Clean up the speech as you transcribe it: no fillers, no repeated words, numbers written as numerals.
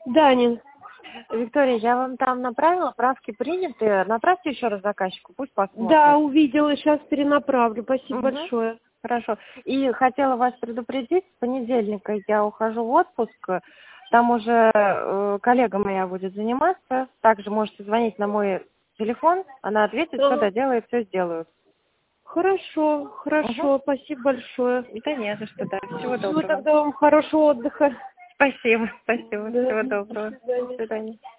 Данин. Виктория, я вам там направила, правки приняты. Направьте еще раз заказчику, пусть посмотрит. Да, увидела, сейчас перенаправлю. Спасибо Мгм. большое. Хорошо. И хотела вас предупредить, с понедельника я ухожу в отпуск. Там уже коллега моя будет заниматься. Также можете звонить на мой телефон. Она ответит, все доделает, все сделаю. Хорошо, хорошо. Спасибо большое. Да не за что, да. Всего Всего доброго. тогда вам хорошего отдыха. Спасибо, спасибо. Да, Всего до доброго. свидания. До свидания.